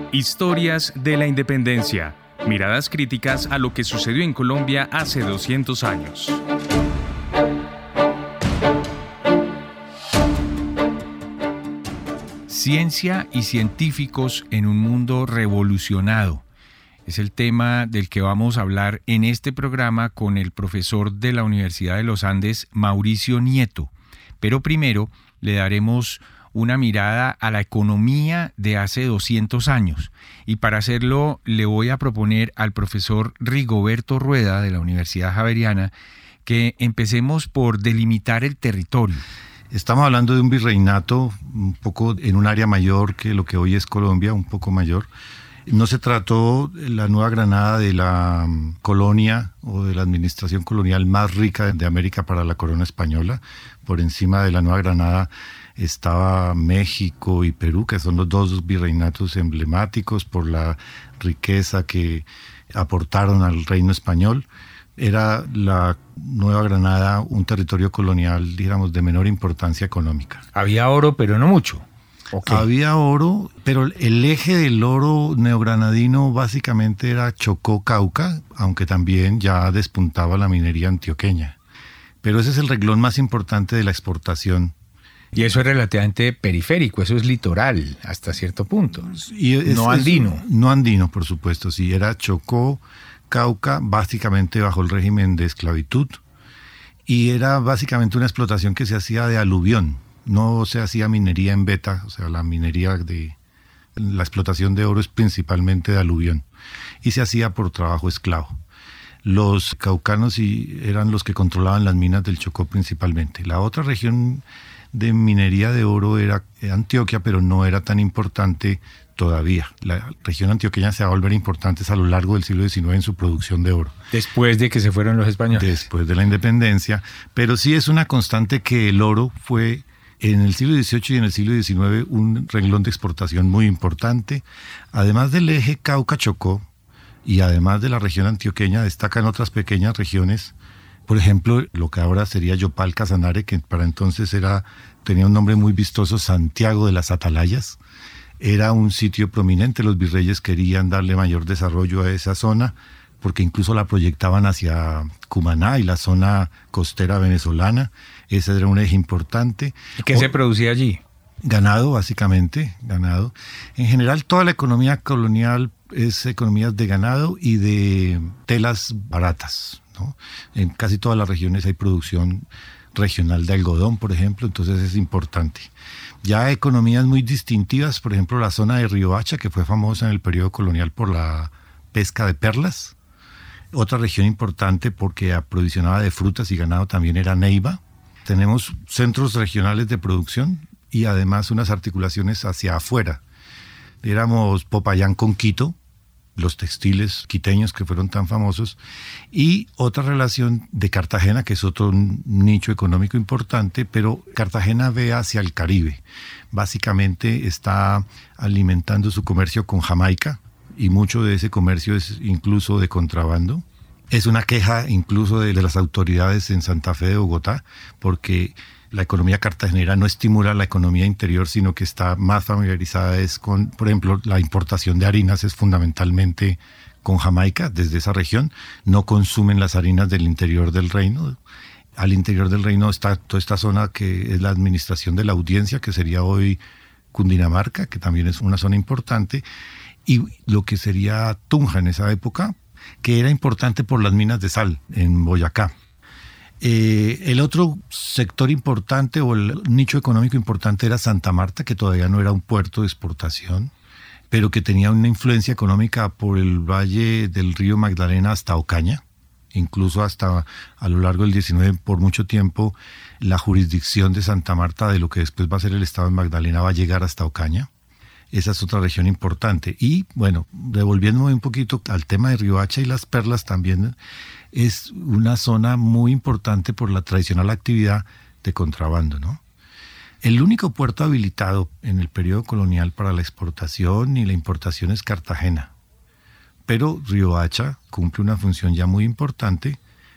Historias de la Independencia. Miradas críticas a lo que sucedió en Colombia hace 200 años. Ciencia y científicos en un mundo revolucionado. Es el tema del que vamos a hablar en este programa con el profesor de la Universidad de los Andes, Mauricio Nieto. Pero primero le daremos una mirada a la economía de hace 200 años. Y para hacerlo le voy a proponer al profesor Rigoberto Rueda de la Universidad Javeriana que empecemos por delimitar el territorio. Estamos hablando de un virreinato un poco en un área mayor que lo que hoy es Colombia, un poco mayor. No se trató la Nueva Granada de la colonia o de la administración colonial más rica de América para la corona española. Por encima de la Nueva Granada estaba México y Perú, que son los dos virreinatos emblemáticos por la riqueza que aportaron al reino español. Era la Nueva Granada un territorio colonial, digamos, de menor importancia económica. Había oro, pero no mucho. Okay. Había oro, pero el eje del oro neogranadino básicamente era Chocó, Cauca, aunque también ya despuntaba la minería antioqueña. Pero ese es el renglón más importante de la exportación. Y eso es relativamente periférico, eso es litoral hasta cierto punto. No andino. No andino, por supuesto, sí. Era Chocó, Cauca, básicamente bajo el régimen de esclavitud. Y era básicamente una explotación que se hacía de aluvión. No se hacía minería en beta, o sea, la explotación de oro es principalmente de aluvión. Y se hacía por trabajo esclavo. Los caucanos eran los que controlaban las minas del Chocó principalmente. La otra región de minería de oro era Antioquia, pero no era tan importante todavía. La región antioqueña se va a volver importante a lo largo del siglo XIX en su producción de oro. Después de que se fueron los españoles. Después de la independencia. Pero sí es una constante que el oro fue en el siglo XVIII y en el siglo XIX un renglón de exportación muy importante. Además del eje Cauca-Chocó y además de la región antioqueña, destacan otras pequeñas regiones. Por ejemplo, lo que ahora sería Yopal Casanare, que para entonces tenía un nombre muy vistoso, Santiago de las Atalayas. Era un sitio prominente, los virreyes querían darle mayor desarrollo a esa zona, porque incluso la proyectaban hacia Cumaná y la zona costera venezolana. Ese era un eje importante. ¿Y qué se producía allí? Ganado, básicamente, ganado. En general, toda la economía colonial es economías de ganado y de telas baratas, ¿no? En casi todas las regiones hay producción regional de algodón, por ejemplo, entonces es importante. Ya economías muy distintivas, por ejemplo, la zona de Riohacha, que fue famosa en el periodo colonial por la pesca de perlas. Otra región importante porque aprovisionaba de frutas y ganado también era Neiva. Tenemos centros regionales de producción y además unas articulaciones hacia afuera. Éramos Popayán con Quito, los textiles quiteños que fueron tan famosos, y otra relación de Cartagena, que es otro nicho económico importante, pero Cartagena ve hacia el Caribe. Básicamente está alimentando su comercio con Jamaica, y mucho de ese comercio es incluso de contrabando. Es una queja incluso de las autoridades en Santa Fe de Bogotá, porque la economía cartagenera no estimula la economía interior, sino que está más familiarizada con, por ejemplo, la importación de harinas es fundamentalmente con Jamaica, desde esa región. No consumen las harinas del interior del reino. Al interior del reino está toda esta zona que es la administración de la audiencia, que sería hoy Cundinamarca, que también es una zona importante, y lo que sería Tunja en esa época, que era importante por las minas de sal en Boyacá. El otro sector importante o el nicho económico importante era Santa Marta, que todavía no era un puerto de exportación, pero que tenía una influencia económica por el valle del río Magdalena hasta Ocaña, incluso hasta a lo largo del XIX, por mucho tiempo, la jurisdicción de Santa Marta, de lo que después va a ser el estado de Magdalena, va a llegar hasta Ocaña. Esa es otra región importante. Y bueno, devolviéndome un poquito al tema de Riohacha y las perlas, también es una zona muy importante por la tradicional actividad de contrabando, ¿no? El único puerto habilitado en el periodo colonial para la exportación y la importación es Cartagena. Pero Riohacha cumple una función ya muy importante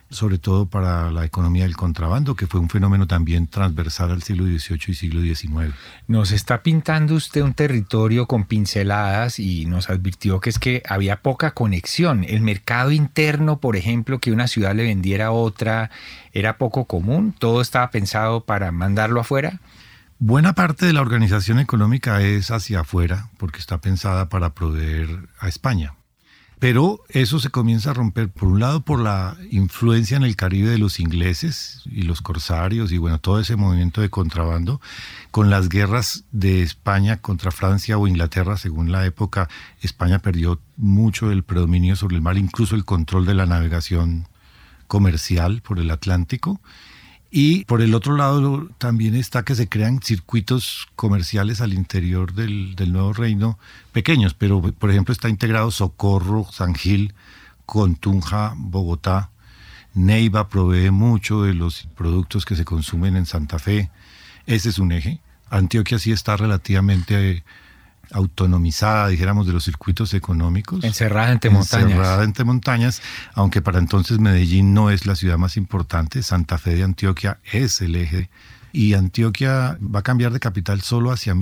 sobre todo para la economía del contrabando, que fue un fenómeno también transversal al siglo XVIII y siglo XIX. Nos está pintando usted un territorio con pinceladas y nos advirtió que es que había poca conexión. El mercado interno, por ejemplo, que una ciudad le vendiera a otra, era poco común. Todo estaba pensado para mandarlo afuera. Buena parte de la organización económica es hacia afuera, porque está pensada para proveer a España. Pero eso se comienza a romper, por un lado, por la influencia en el Caribe de los ingleses y los corsarios y bueno, todo ese movimiento de contrabando, con las guerras de España contra Francia o Inglaterra, según la época. España perdió mucho el predominio sobre el mar, incluso el control de la navegación comercial por el Atlántico. Y por el otro lado también está que se crean circuitos comerciales al interior del nuevo reino, pequeños, pero por ejemplo está integrado Socorro, San Gil, con Tunja, Bogotá. Neiva provee mucho de los productos que se consumen en Santa Fe. Ese es un eje. Antioquia sí está relativamente autonomizada, dijéramos, de los circuitos económicos. Encerrada entre montañas, aunque para entonces Medellín no es la ciudad más importante. Santa Fe de Antioquia es el eje. Y Antioquia va a cambiar de capital solo hacia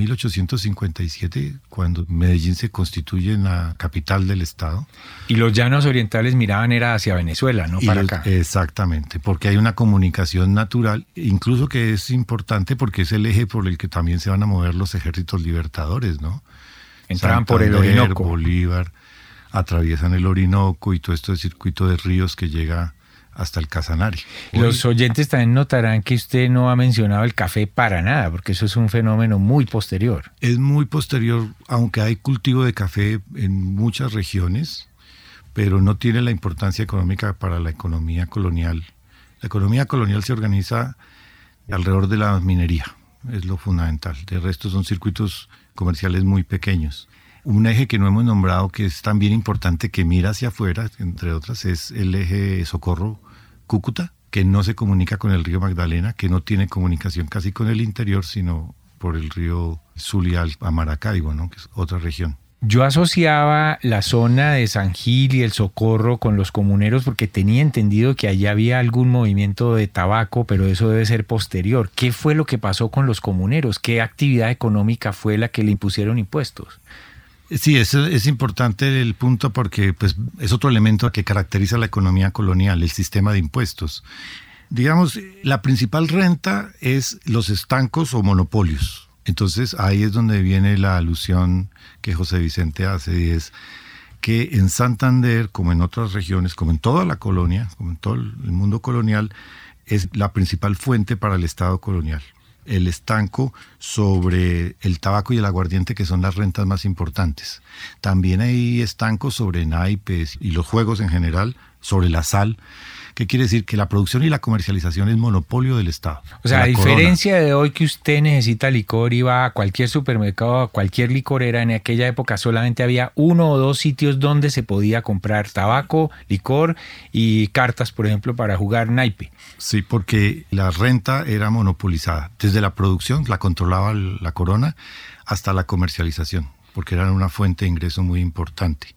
1857, cuando Medellín se constituye en la capital del estado. Y los llanos orientales miraban era hacia Venezuela, no para acá. Exactamente, porque hay una comunicación natural, incluso que es importante porque es el eje por el que también se van a mover los ejércitos libertadores, ¿no? Entraban por el Orinoco. Bolívar, atraviesan el Orinoco y todo esto de circuito de ríos que llega hasta el Casanare. Los oyentes también notarán que usted no ha mencionado el café para nada, porque eso es un fenómeno muy posterior. Es muy posterior, aunque hay cultivo de café en muchas regiones, pero no tiene la importancia económica para la economía colonial. La economía colonial se organiza alrededor de la minería, es lo fundamental. De resto son circuitos comerciales muy pequeños. Un eje que no hemos nombrado, que es también importante, que mira hacia afuera, entre otras, es el eje Socorro-Cúcuta, que no se comunica con el río Magdalena, que no tiene comunicación casi con el interior, sino por el río Zulia a Maracaibo, ¿no? Que es otra región. Yo asociaba la zona de San Gil y el Socorro con los comuneros porque tenía entendido que allá había algún movimiento de tabaco, pero eso debe ser posterior. ¿Qué fue lo que pasó con los comuneros? ¿Qué actividad económica fue la que le impusieron impuestos? Sí, es importante el punto porque pues, es otro elemento que caracteriza la economía colonial, el sistema de impuestos. Digamos, la principal renta es los estancos o monopolios. Entonces ahí es donde viene la alusión que José Vicente hace, y es que en Santander, como en otras regiones, como en toda la colonia, como en todo el mundo colonial, es la principal fuente para el Estado colonial. El estanco sobre el tabaco y el aguardiente, que son las rentas más importantes. También hay estancos sobre naipes y los juegos en general, sobre la sal. ¿Qué quiere decir? Que la producción y la comercialización es monopolio del Estado. O sea, a diferencia de hoy que usted necesita licor y va a cualquier supermercado, a cualquier licorera, en aquella época solamente había 1 o 2 sitios donde se podía comprar tabaco, licor y cartas, por ejemplo, para jugar naipe. Sí, porque la renta era monopolizada. Desde la producción la controlaba la corona hasta la comercialización, porque era una fuente de ingreso muy importante.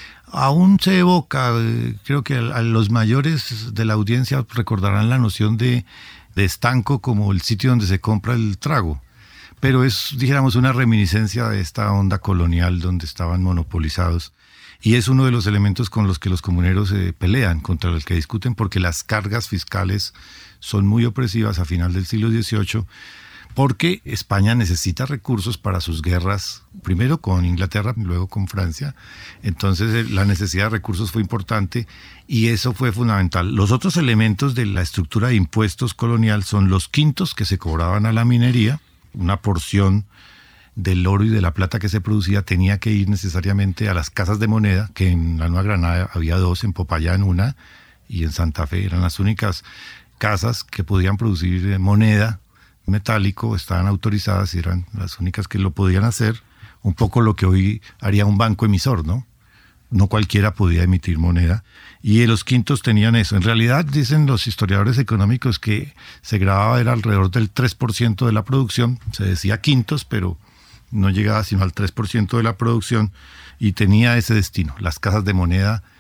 Aún se evoca, creo que a los mayores de la audiencia recordarán la noción de estanco como el sitio donde se compra el trago, pero es, dijéramos, una reminiscencia de esta onda colonial donde estaban monopolizados, y es uno de los elementos con los que los comuneros pelean, contra los que discuten, porque las cargas fiscales son muy opresivas a final del siglo XVIII, porque España necesita recursos para sus guerras, primero con Inglaterra, luego con Francia. Entonces la necesidad de recursos fue importante y eso fue fundamental. Los otros elementos de la estructura de impuestos colonial son los quintos que se cobraban a la minería. Una porción del oro y de la plata que se producía tenía que ir necesariamente a las casas de moneda, que en la Nueva Granada había 2, en Popayán una y en Santa Fe. Eran las únicas casas que podían producir moneda metálico, estaban autorizadas y eran las únicas que lo podían hacer, un poco lo que hoy haría un banco emisor, ¿no? No cualquiera podía emitir moneda, y los quintos tenían eso. En realidad, dicen los historiadores económicos que se grababa era alrededor del 3% de la producción, se decía quintos, pero no llegaba sino al 3% de la producción, y tenía ese destino. Las casas de moneda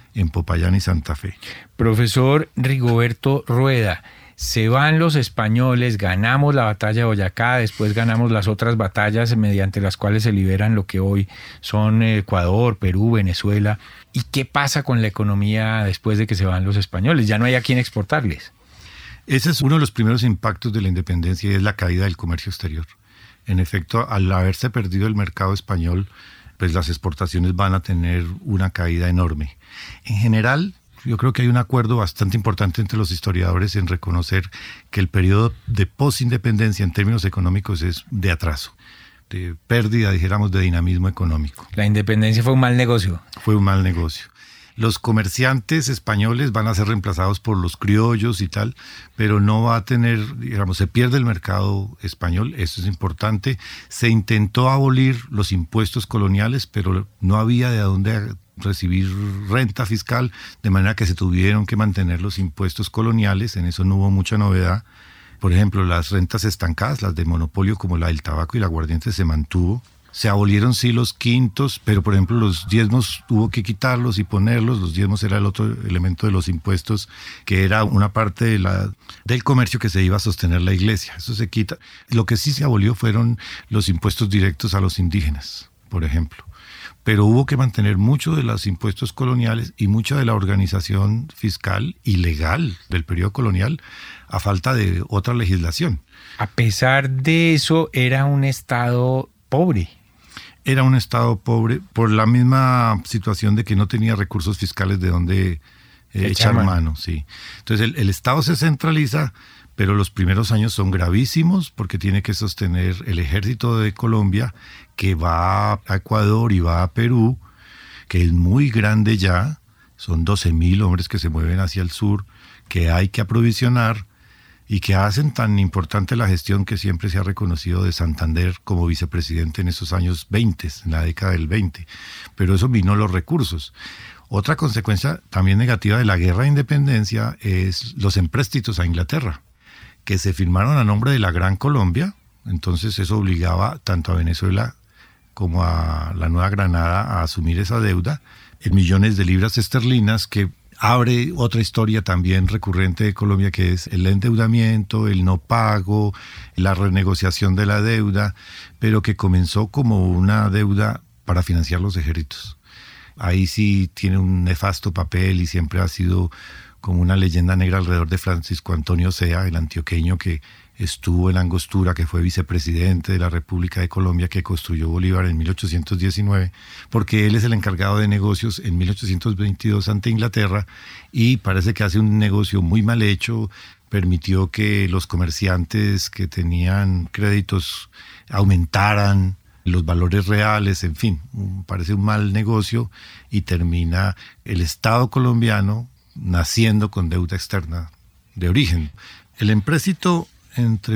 en Popayán y Santa Fe. Profesor Rigoberto Rueda, se van los españoles, ganamos la batalla de Boyacá, después ganamos las otras batallas mediante las cuales se liberan lo que hoy son Ecuador, Perú, Venezuela. ¿Y qué pasa con la economía después de que se van los españoles? Ya no hay a quién exportarles. Ese es uno de los primeros impactos de la independencia y es la caída del comercio exterior. En efecto, al haberse perdido el mercado español, pues las exportaciones van a tener una caída enorme. En general, yo creo que hay un acuerdo bastante importante entre los historiadores en reconocer que el periodo de posindependencia en términos económicos es de atraso, de pérdida, dijéramos, de dinamismo económico. La independencia fue un mal negocio. Fue un mal negocio. Los comerciantes españoles van a ser reemplazados por los criollos y tal, pero no va a tener, digamos, se pierde el mercado español, eso es importante. Se intentó abolir los impuestos coloniales, pero no había de dónde recibir renta fiscal, de manera que se tuvieron que mantener los impuestos coloniales, en eso no hubo mucha novedad. Por ejemplo, las rentas estancadas, las de monopolio como la del tabaco y el aguardiente se mantuvo. Se abolieron sí los quintos, pero por ejemplo los diezmos hubo que quitarlos y ponerlos. Los diezmos era el otro elemento de los impuestos, que era una parte del comercio que se iba a sostener la iglesia. Eso se quita. Lo que sí se abolió fueron los impuestos directos a los indígenas, por ejemplo. Pero hubo que mantener mucho de los impuestos coloniales y mucha de la organización fiscal y legal del periodo colonial a falta de otra legislación. A pesar de eso, era un estado pobre. Era un estado pobre por la misma situación de que no tenía recursos fiscales de donde echar mano. Sí. Entonces el Estado se centraliza, pero los primeros años son gravísimos porque tiene que sostener el ejército de Colombia que va a Ecuador y va a Perú, que es muy grande ya, son 12.000 hombres que se mueven hacia el sur, que hay que aprovisionar y que hacen tan importante la gestión que siempre se ha reconocido de Santander como vicepresidente en esos años 20, en la década del 20. Pero eso minó los recursos. Otra consecuencia también negativa de la guerra de independencia es los empréstitos a Inglaterra, que se firmaron a nombre de la Gran Colombia. Entonces eso obligaba tanto a Venezuela como a la Nueva Granada a asumir esa deuda en millones de libras esterlinas, que abre otra historia también recurrente de Colombia, que es el endeudamiento, el no pago, la renegociación de la deuda, pero que comenzó como una deuda para financiar los ejércitos. Ahí sí tiene un nefasto papel y siempre ha sido como una leyenda negra alrededor de Francisco Antonio Sea, el antioqueño que estuvo en Angostura, que fue vicepresidente de la República de Colombia, que construyó Bolívar en 1819, porque él es el encargado de negocios en 1822 ante Inglaterra y parece que hace un negocio muy mal hecho, permitió que los comerciantes que tenían créditos aumentaran los valores reales, en fin, parece un mal negocio y termina el Estado colombiano naciendo con deuda externa de origen. El empréstito entre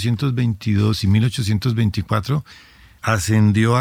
1822 y 1824 ascendió a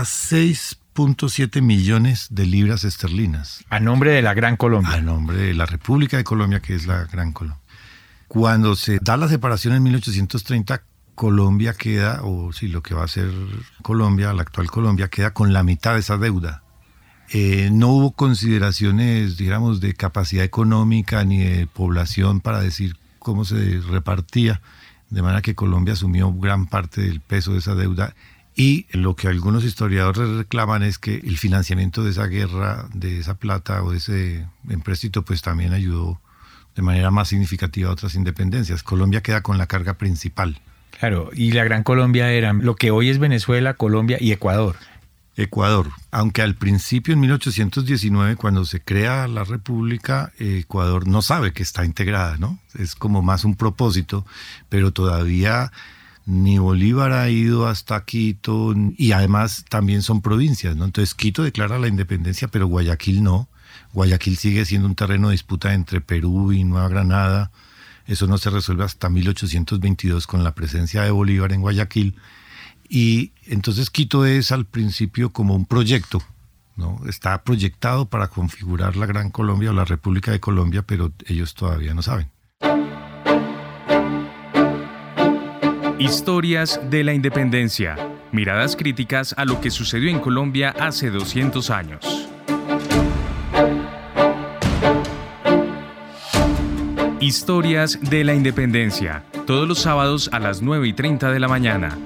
6.7 millones de libras esterlinas. A nombre de la Gran Colombia. A nombre de la República de Colombia, que es la Gran Colombia. Cuando se da la separación en 1830, Colombia queda, o sí, lo que va a ser Colombia, la actual Colombia, queda con la mitad de esa deuda. No hubo consideraciones, digamos, de capacidad económica ni de población para decir cómo se repartía, de manera que Colombia asumió gran parte del peso de esa deuda y lo que algunos historiadores reclaman es que el financiamiento de esa guerra, de esa plata o de ese empréstito, pues también ayudó de manera más significativa a otras independencias. Colombia queda con la carga principal. Claro, y la Gran Colombia era lo que hoy es Venezuela, Colombia y Ecuador. Ecuador, aunque al principio en 1819 cuando se crea la República, Ecuador no sabe que está integrada, ¿no? Es como más un propósito, pero todavía ni Bolívar ha ido hasta Quito y además también son provincias, ¿no? Entonces Quito declara la independencia, pero Guayaquil no. Guayaquil sigue siendo un terreno de disputa entre Perú y Nueva Granada. Eso no se resuelve hasta 1822 con la presencia de Bolívar en Guayaquil. Y entonces Quito es al principio como un proyecto, ¿no? Está proyectado para configurar la Gran Colombia o la República de Colombia, pero ellos todavía no saben. Historias de la independencia. Miradas críticas a lo que sucedió en Colombia hace 200 años. Historias de la Independencia, todos los sábados a las 9:30 de la mañana.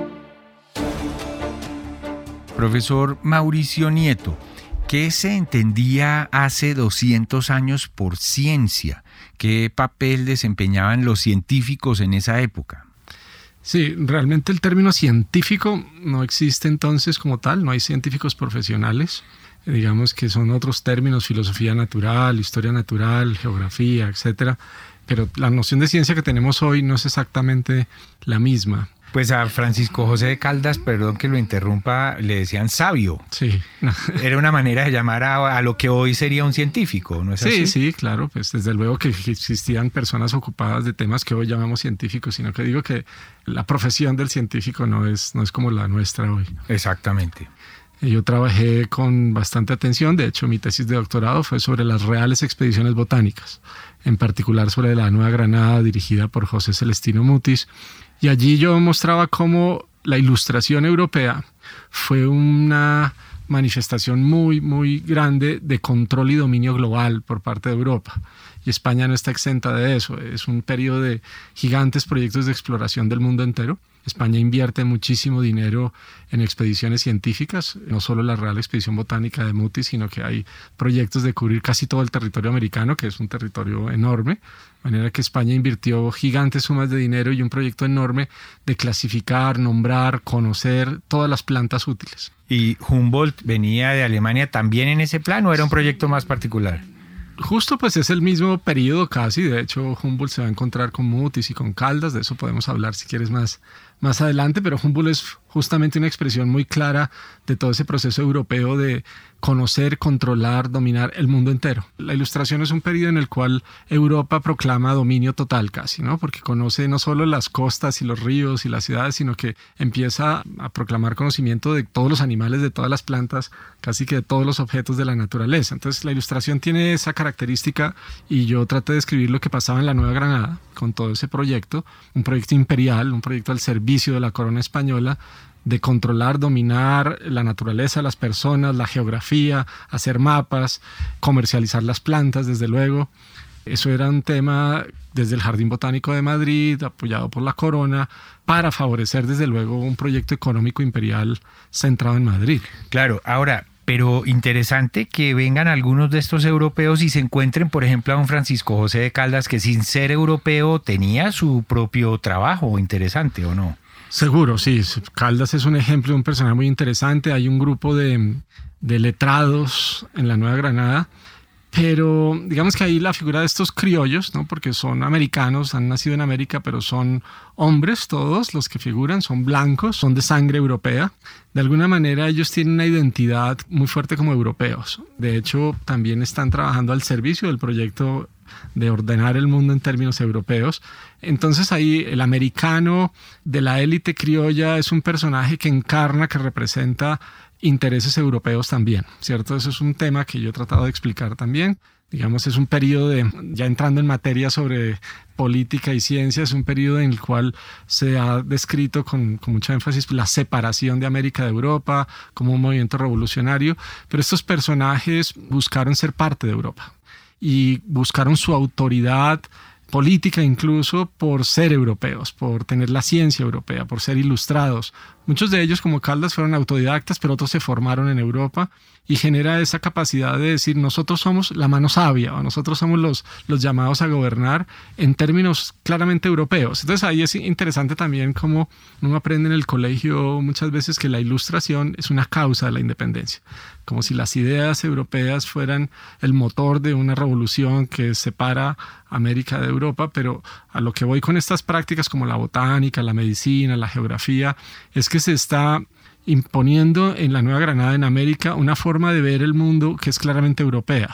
Profesor Mauricio Nieto, ¿qué se entendía hace 200 años por ciencia? ¿Qué papel desempeñaban los científicos en esa época? Sí, realmente el término científico no existe entonces como tal, no hay científicos profesionales. Digamos que son otros términos, filosofía natural, historia natural, geografía, etcétera. Pero la noción de ciencia que tenemos hoy no es exactamente la misma. Pues a Francisco José de Caldas, perdón que lo interrumpa, le decían sabio. Sí. Era una manera de llamar a lo que hoy sería un científico, ¿no es así? Sí, claro. Pues desde luego que existían personas ocupadas de temas que hoy llamamos científicos, sino que digo que la profesión del científico no es como la nuestra hoy. Exactamente. Yo trabajé con bastante atención, de hecho mi tesis de doctorado fue sobre las reales expediciones botánicas, en particular sobre la Nueva Granada dirigida por José Celestino Mutis, y allí yo mostraba cómo la ilustración europea fue una manifestación muy, muy grande de control y dominio global por parte de Europa. Y España no está exenta de eso, es un periodo de gigantes proyectos de exploración del mundo entero. España invierte muchísimo dinero en expediciones científicas, no solo la Real Expedición Botánica de Mutis, sino que hay proyectos de cubrir casi todo el territorio americano, que es un territorio enorme, de manera que España invirtió gigantes sumas de dinero y un proyecto enorme de clasificar, nombrar, conocer todas las plantas útiles. ¿Y Humboldt venía de Alemania también en ese plan o era un proyecto más particular? Justo pues es el mismo periodo casi, de hecho Humboldt se va a encontrar con Mutis y con Caldas, de eso podemos hablar si quieres más adelante, pero Humboldt es justamente una expresión muy clara de todo ese proceso europeo de conocer, controlar, dominar el mundo entero. La Ilustración es un periodo en el cual Europa proclama dominio total casi, ¿no? Porque conoce no solo las costas y los ríos y las ciudades, sino que empieza a proclamar conocimiento de todos los animales, de todas las plantas, casi que de todos los objetos de la naturaleza. Entonces la Ilustración tiene esa característica y yo traté de escribir lo que pasaba en la Nueva Granada con todo ese proyecto, un proyecto imperial, un proyecto al servicio de la corona española, de controlar, dominar la naturaleza, las personas, la geografía, hacer mapas, comercializar las plantas, desde luego. Eso era un tema desde el Jardín Botánico de Madrid, apoyado por la corona, para favorecer desde luego un proyecto económico imperial centrado en Madrid. Claro, ahora, pero interesante que vengan algunos de estos europeos y se encuentren, por ejemplo, a un Francisco José de Caldas que sin ser europeo tenía su propio trabajo. Interesante, ¿o no? Seguro, sí. Caldas es un ejemplo de un personaje muy interesante. Hay un grupo de letrados en la Nueva Granada, pero digamos que ahí la figura de estos criollos, ¿no? Porque son americanos, han nacido en América, pero son hombres todos los que figuran, son blancos, son de sangre europea. De alguna manera ellos tienen una identidad muy fuerte como europeos. De hecho, también están trabajando al servicio del proyecto de ordenar el mundo en términos europeos. Entonces ahí el americano de la élite criolla es un personaje que encarna, que representa intereses europeos también, ¿cierto? Eso es un tema que yo he tratado de explicar también. Digamos, es un periodo ya entrando en materia sobre política y ciencia, es un periodo en el cual se ha descrito con mucho énfasis la separación de América de Europa como un movimiento revolucionario, pero estos personajes buscaron ser parte de Europa y buscaron su autoridad política incluso por ser europeos, por tener la ciencia europea, por ser ilustrados. Muchos de ellos, como Caldas, fueron autodidactas, pero otros se formaron en Europa y genera esa capacidad de decir nosotros somos la mano sabia o nosotros somos los llamados a gobernar en términos claramente europeos. Entonces ahí es interesante también cómo uno aprende en el colegio muchas veces que la Ilustración es una causa de la independencia, como si las ideas europeas fueran el motor de una revolución que separa América de Europa, pero a lo que voy con estas prácticas como la botánica, la medicina, la geografía, es que se está imponiendo en la Nueva Granada, en América, una forma de ver el mundo que es claramente europea,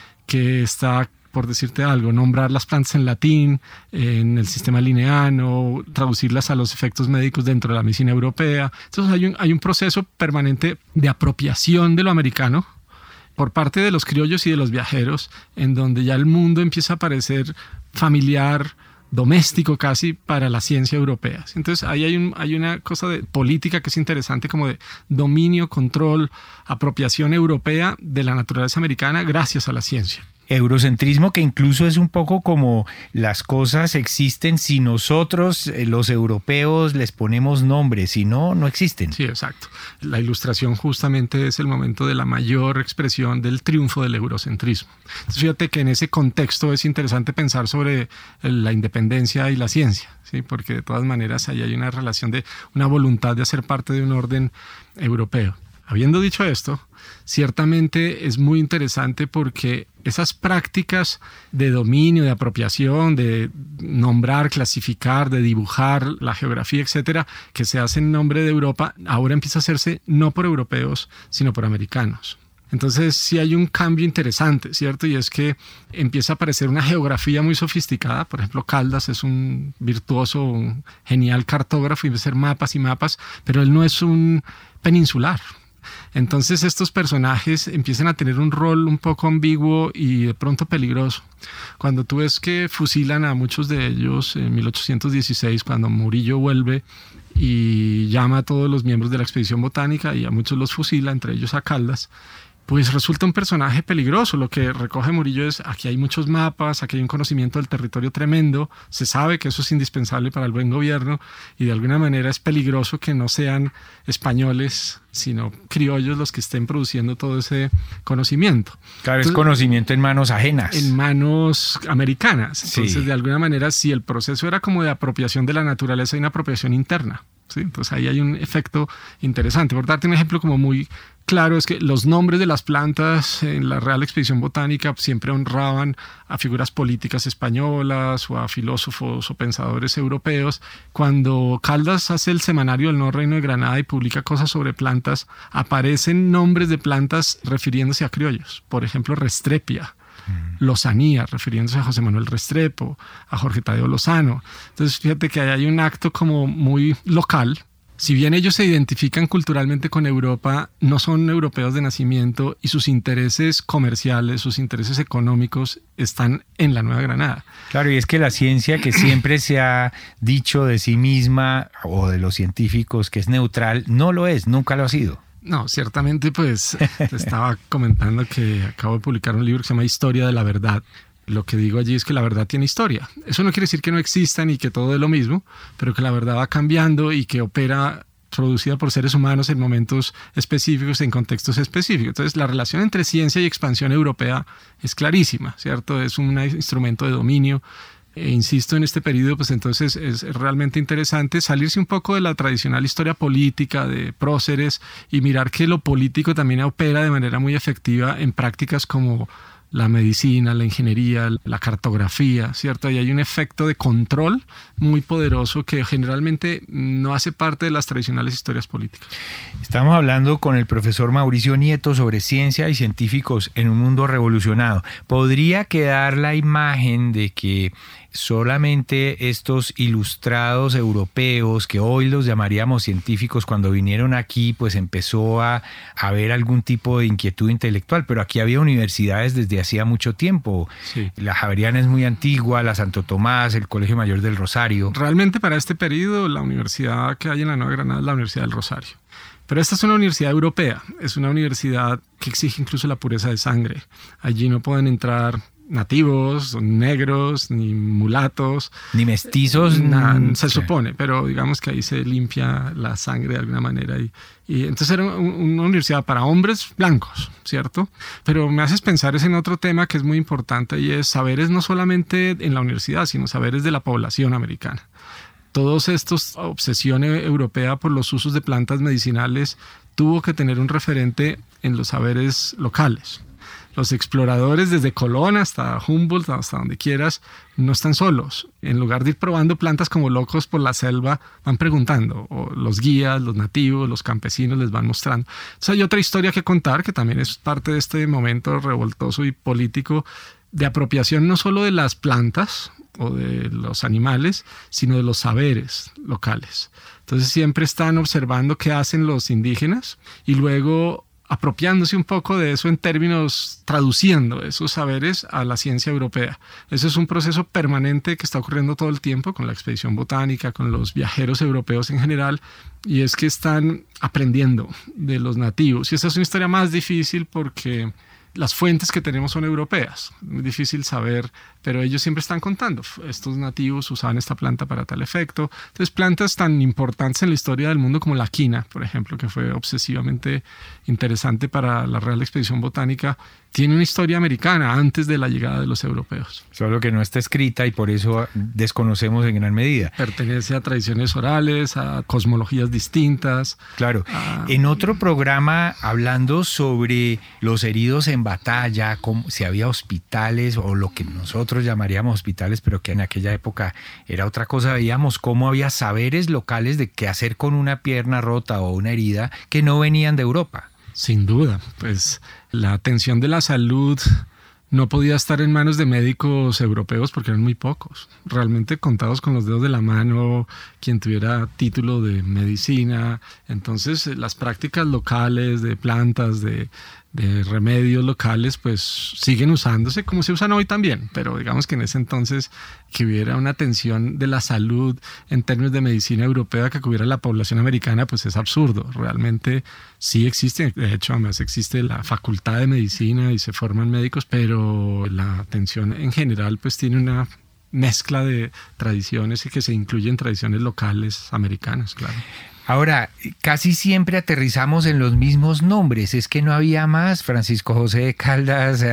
que está, por decirte algo, nombrar las plantas en latín, en el sistema lineano, traducirlas a los efectos médicos dentro de la medicina europea. Entonces hay un proceso permanente de apropiación de lo americano por parte de los criollos y de los viajeros, en donde ya el mundo empieza a parecer familiar, doméstico casi para la ciencia europea. Entonces ahí hay una cosa de política que es interesante, como de dominio, control, apropiación europea de la naturaleza americana gracias a la ciencia. Eurocentrismo que incluso es un poco como las cosas existen si nosotros, los europeos, les ponemos nombre, si no, no existen. Sí, exacto. La Ilustración justamente es el momento de la mayor expresión del triunfo del eurocentrismo. Entonces, fíjate que en ese contexto es interesante pensar sobre la independencia y la ciencia, ¿sí? Porque de todas maneras ahí hay una relación de una voluntad de hacer parte de un orden europeo. Habiendo dicho esto, ciertamente es muy interesante porque esas prácticas de dominio, de apropiación, de nombrar, clasificar, de dibujar la geografía, etcétera, que se hacen en nombre de Europa, ahora empieza a hacerse no por europeos, sino por americanos. Entonces sí hay un cambio interesante, ¿cierto? Y es que empieza a aparecer una geografía muy sofisticada. Por ejemplo, Caldas es un virtuoso, un genial cartógrafo y va a hacer mapas y mapas, pero él no es un peninsular. Entonces estos personajes empiezan a tener un rol un poco ambiguo y de pronto peligroso. Cuando tú ves que fusilan a muchos de ellos en 1816, cuando Murillo vuelve y llama a todos los miembros de la expedición botánica y a muchos los fusila, entre ellos a Caldas, pues resulta un personaje peligroso. Lo que recoge Murillo es: aquí hay muchos mapas, aquí hay un conocimiento del territorio tremendo, se sabe que eso es indispensable para el buen gobierno y de alguna manera es peligroso que no sean españoles, sino criollos los que estén produciendo todo ese conocimiento. Claro, entonces, es conocimiento en manos ajenas. En manos americanas. Entonces, sí, de alguna manera, si el proceso era como de apropiación de la naturaleza, hay una apropiación interna, ¿sí? Entonces ahí hay un efecto interesante. Por darte un ejemplo como muy claro, es que los nombres de las plantas en la Real Expedición Botánica siempre honraban a figuras políticas españolas o a filósofos o pensadores europeos. Cuando Caldas hace el semanario del Nuevo Reino de Granada y publica cosas sobre plantas, aparecen nombres de plantas refiriéndose a criollos. Por ejemplo, Restrepia, Lozanía, refiriéndose a José Manuel Restrepo, a Jorge Tadeo Lozano. Entonces fíjate que hay un acto como muy local. Si bien ellos se identifican culturalmente con Europa, no son europeos de nacimiento y sus intereses comerciales, sus intereses económicos están en la Nueva Granada. Claro, y es que la ciencia, que siempre se ha dicho de sí misma o de los científicos que es neutral, no lo es, nunca lo ha sido. No, ciertamente, pues te estaba comentando que acabo de publicar un libro que se llama Historia de la Verdad. Lo que digo allí es que la verdad tiene historia. Eso no quiere decir que no existan y que todo es lo mismo, pero que la verdad va cambiando y que opera producida por seres humanos en momentos específicos, en contextos específicos. Entonces, la relación entre ciencia y expansión europea es clarísima, ¿cierto? Es un instrumento de dominio. E insisto, en este periodo, pues entonces es realmente interesante salirse un poco de la tradicional historia política de próceres y mirar que lo político también opera de manera muy efectiva en prácticas como la medicina, la ingeniería, la cartografía, ¿cierto? Y hay un efecto de control muy poderoso que generalmente no hace parte de las tradicionales historias políticas. Estamos hablando con el profesor Mauricio Nieto sobre ciencia y científicos en un mundo revolucionado. ¿Podría quedar la imagen de que solamente estos ilustrados europeos, que hoy los llamaríamos científicos, cuando vinieron aquí, pues empezó a haber algún tipo de inquietud intelectual? Pero aquí había universidades desde hacía mucho tiempo. Sí. La Javeriana es muy antigua, la Santo Tomás, el Colegio Mayor del Rosario. Realmente para este periodo la universidad que hay en la Nueva Granada es la Universidad del Rosario. Pero esta es una universidad europea, es una universidad que exige incluso la pureza de sangre. Allí no pueden entrar nativos, negros, ni mulatos. Ni mestizos. Se supone, pero digamos que ahí se limpia la sangre de alguna manera. Y entonces era una universidad para hombres blancos, ¿cierto? Pero me haces pensar en otro tema que es muy importante y es saberes no solamente en la universidad, sino saberes de la población americana. Todos estos obsesión europea por los usos de plantas medicinales tuvo que tener un referente en los saberes locales. Los exploradores desde Colón hasta Humboldt, hasta donde quieras, no están solos. En lugar de ir probando plantas como locos por la selva, van preguntando. O los guías, los nativos, los campesinos les van mostrando. Entonces hay otra historia que contar, que también es parte de este momento revoltoso y político de apropiación no solo de las plantas o de los animales, sino de los saberes locales. Entonces siempre están observando qué hacen los indígenas y luego apropiándose un poco de eso en términos, traduciendo esos saberes a la ciencia europea. Ese es un proceso permanente que está ocurriendo todo el tiempo con la expedición botánica, con los viajeros europeos en general, y es que están aprendiendo de los nativos. Y esa es una historia más difícil porque las fuentes que tenemos son europeas. Es muy difícil saber, pero ellos siempre están contando. Estos nativos usaban esta planta para tal efecto. Entonces, plantas tan importantes en la historia del mundo como la quina, por ejemplo, que fue obsesivamente interesante para la Real Expedición Botánica, tiene una historia americana antes de la llegada de los europeos. Solo que no está escrita y por eso desconocemos en gran medida. Pertenece a tradiciones orales, a cosmologías distintas. Claro. En otro programa, hablando sobre los heridos en batalla, si había hospitales o lo que nosotros llamaríamos hospitales, pero que en aquella época era otra cosa, veíamos cómo había saberes locales de qué hacer con una pierna rota o una herida que no venían de Europa. Sin duda, pues la atención de la salud no podía estar en manos de médicos europeos porque eran muy pocos, realmente contados con los dedos de la mano quien tuviera título de medicina. Entonces las prácticas locales de plantas, de remedios locales, pues siguen usándose como se usan hoy también, pero digamos que en ese entonces que hubiera una atención de la salud en términos de medicina europea que cubriera la población americana, pues es absurdo. Realmente sí existe, de hecho además existe la facultad de medicina y se forman médicos, pero la atención en general pues tiene una mezcla de tradiciones y que se incluyen tradiciones locales americanas, claro. Ahora, casi siempre aterrizamos en los mismos nombres, es que no había más, Francisco José de Caldas,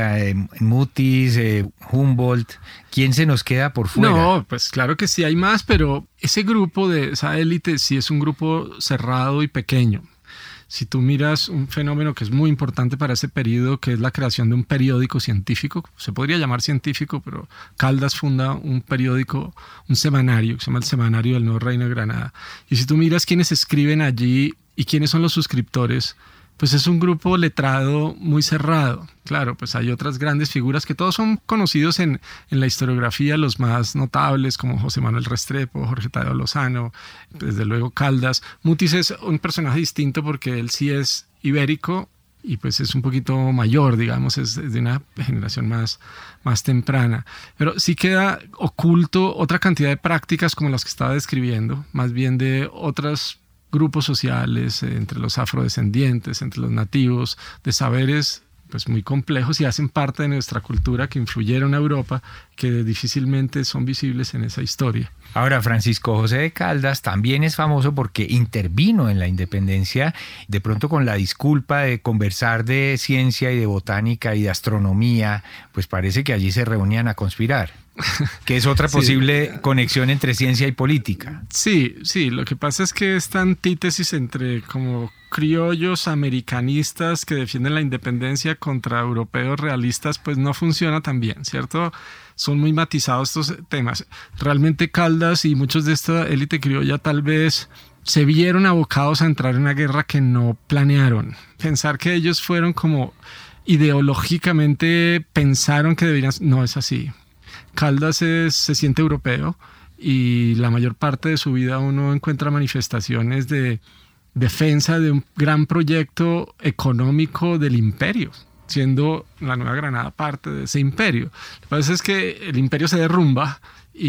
Mutis, Humboldt, ¿quién se nos queda por fuera? No, pues claro que sí hay más, pero ese grupo de esa élite sí es un grupo cerrado y pequeño. Si tú miras un fenómeno que es muy importante para ese periodo, que es la creación de un periódico científico, se podría llamar científico, pero Caldas funda un periódico, un semanario, que se llama el Semanario del Nuevo Reino de Granada. Y si tú miras quiénes escriben allí y quiénes son los suscriptores, pues es un grupo letrado muy cerrado. Claro, pues hay otras grandes figuras que todos son conocidos en la historiografía, los más notables como José Manuel Restrepo, Jorge Tadeo Lozano, desde luego Caldas. Mutis es un personaje distinto porque él sí es ibérico y pues es un poquito mayor, digamos, es de una generación más temprana. Pero sí queda oculto otra cantidad de prácticas como las que estaba describiendo, más bien de otras grupos sociales, entre los afrodescendientes, entre los nativos, de saberes pues muy complejos y hacen parte de nuestra cultura que influyeron a Europa, que difícilmente son visibles en esa historia. Ahora, Francisco José de Caldas también es famoso porque intervino en la independencia, de pronto con la disculpa de conversar de ciencia y de botánica y de astronomía, pues parece que allí se reunían a conspirar. Que es otra posible conexión entre ciencia y política. Sí, lo que pasa es que esta antítesis entre como criollos americanistas que defienden la independencia contra europeos realistas pues no funciona tan bien, ¿cierto? Son muy matizados estos temas. Realmente Caldas y muchos de esta élite criolla tal vez se vieron abocados a entrar en una guerra que no planearon. Pensar que ellos fueron como ideológicamente pensaron que deberían... No es así. Caldas se siente europeo y la mayor parte de su vida uno encuentra manifestaciones de defensa de un gran proyecto económico del imperio, siendo la Nueva Granada parte de ese imperio. Lo que pasa es que el imperio se derrumba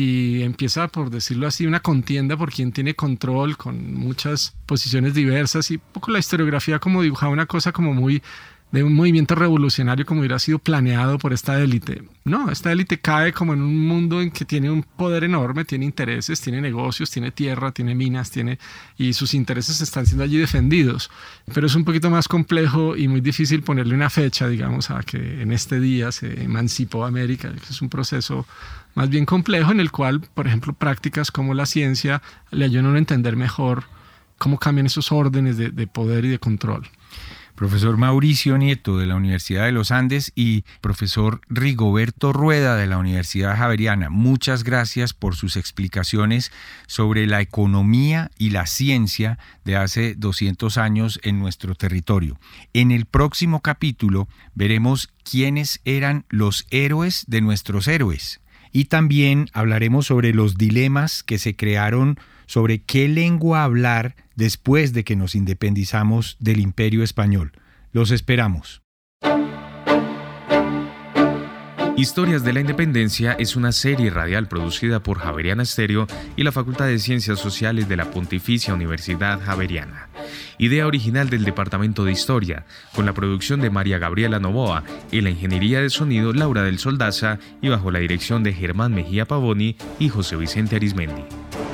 y empieza, por decirlo así, una contienda por quien tiene control con muchas posiciones diversas y un poco la historiografía como dibujaba una cosa como muy de un movimiento revolucionario como hubiera sido planeado por esta élite. No, esta élite cae como en un mundo en que tiene un poder enorme, tiene intereses, tiene negocios, tiene tierra, tiene minas, y sus intereses están siendo allí defendidos. Pero es un poquito más complejo y muy difícil ponerle una fecha, digamos, a que en este día se emancipó América. Es un proceso más bien complejo en el cual, por ejemplo, prácticas como la ciencia le ayudan a uno a entender mejor cómo cambian esos órdenes de poder y de control. Profesor Mauricio Nieto de la Universidad de los Andes y profesor Rigoberto Rueda de la Universidad Javeriana, muchas gracias por sus explicaciones sobre la economía y la ciencia de hace 200 años en nuestro territorio. En el próximo capítulo veremos quiénes eran los héroes de nuestros héroes y también hablaremos sobre los dilemas que se crearon sobre qué lengua hablar después de que nos independizamos del Imperio Español. Los esperamos. Historias de la Independencia es una serie radial producida por Javeriana Estéreo y la Facultad de Ciencias Sociales de la Pontificia Universidad Javeriana. Idea original del Departamento de Historia, con la producción de María Gabriela Novoa y la ingeniería de sonido Laura del Soldaza y bajo la dirección de Germán Mejía Pavoni y José Vicente Arismendi.